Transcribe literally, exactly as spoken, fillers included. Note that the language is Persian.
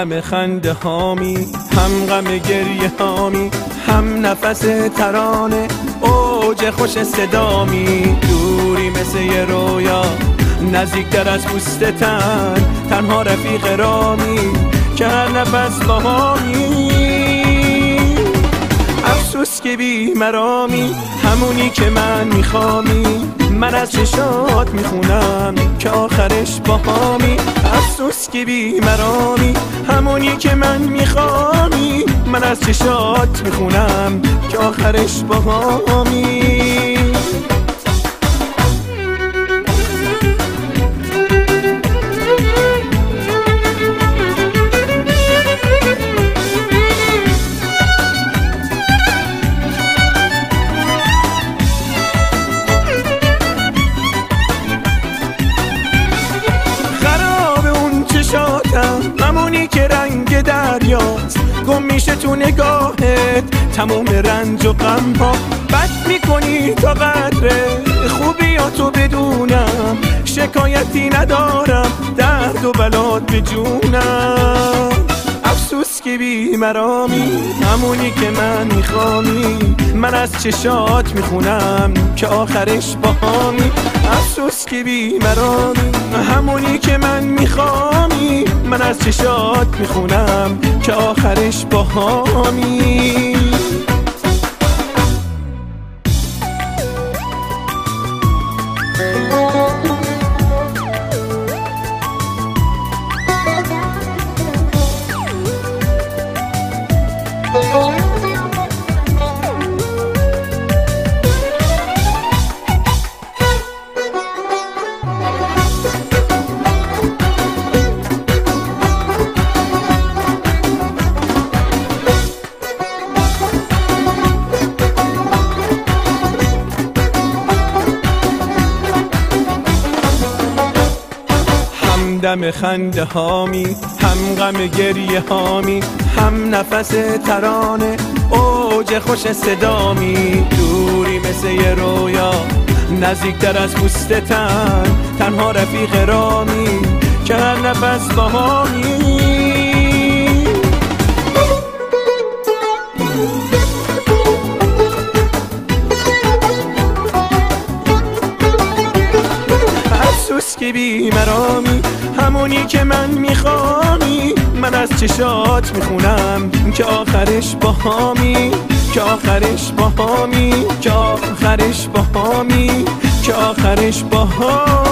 همدم خنده هامی، هم غم گریه هامی، هم نفس ترانه، اوج خوش صدامی. دوری مثل یه رویا، نزدیکتر از پوست تن، تنها رفیق رامی که هر نفس باهامی. افسوس که بی مرامی، همونی که من میخوامی، من از چشات میخونم که آخرش باهامی. افسوس که بی مرامی، همونی که من میخوامی، من از چشات میخونم که آخرش باهامی. همونی که رنگ دریاست، گم میشه تو نگاهت تموم رنج و غم ها. بد میکنی تا قدر خوبیاتو بدونم، شکایتی ندارم درد و بلات به جونم. افسوس که بی مرامی، همونی که من میخوامی، من از چشات میخونم که آخرش باهامی. افسوس که بی مرامی، همونی که من میخوامی، من از چشات میخونم که آخرش باهامی. همدم خنده هامی، هم غم گریه هامی، هم نفس ترانه، اوج خوش صدامی. دوری مثل یه رویا، نزدیکتر از پوست تن، تنها رفیق رامی که هر نفس باهامی. افسوس که بی مرامی، همونی که من میخوامی، من از چشات میخونم که آخرش باهامی، که آخرش باهامی، که آخرش باهامی، که آخرش باهامی.